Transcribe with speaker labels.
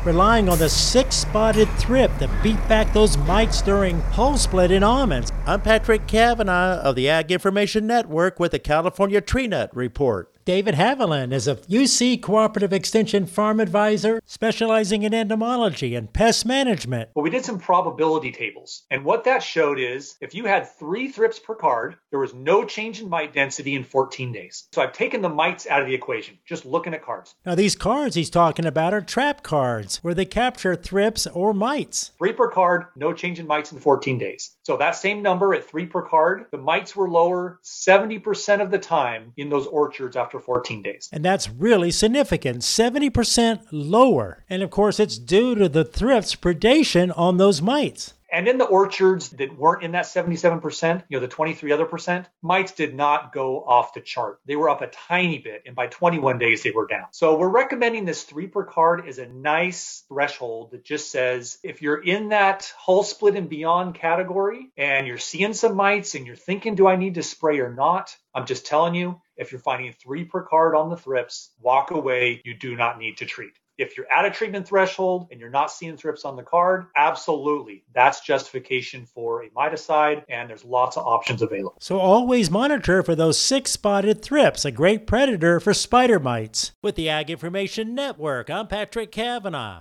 Speaker 1: relying on the six-spotted thrip to beat back those mites during hull split in almonds. I'm Patrick Cavanaugh of the Ag Information Network with the California Tree Nut Report. David Haviland is a UC Cooperative Extension Farm Advisor specializing in entomology and pest management.
Speaker 2: Well, we did some probability tables, and what that showed is if you had 3 thrips per card, there was no change in mite density in 14 days. So I've taken the mites out of the equation, just looking at cards.
Speaker 1: Now, these cards he's talking about are trap cards, where they capture thrips or mites.
Speaker 2: 3 per card, no change in mites in 14 days. So that same number at 3 per card, the mites were lower 70% of the time in those orchards after 14 days.
Speaker 1: And that's really significant, 70% lower. And of course, it's due to the thrips predation on those mites.
Speaker 2: And in the orchards that weren't in that 77%, the 23 other percent, mites did not go off the chart. They were up a tiny bit, and by 21 days, they were down. So we're recommending this 3 per card is a nice threshold that just says, if you're in that hull split and beyond category, and you're seeing some mites, and you're thinking, do I need to spray or not? I'm just telling you, if you're finding 3 per card on the thrips, walk away. You do not need to treat. If you're at a treatment threshold and you're not seeing thrips on the card, absolutely, that's justification for a miticide, and there's lots of options available.
Speaker 1: So always monitor for those six-spotted thrips, a great predator for spider mites. With the Ag Information Network, I'm Patrick Cavanaugh.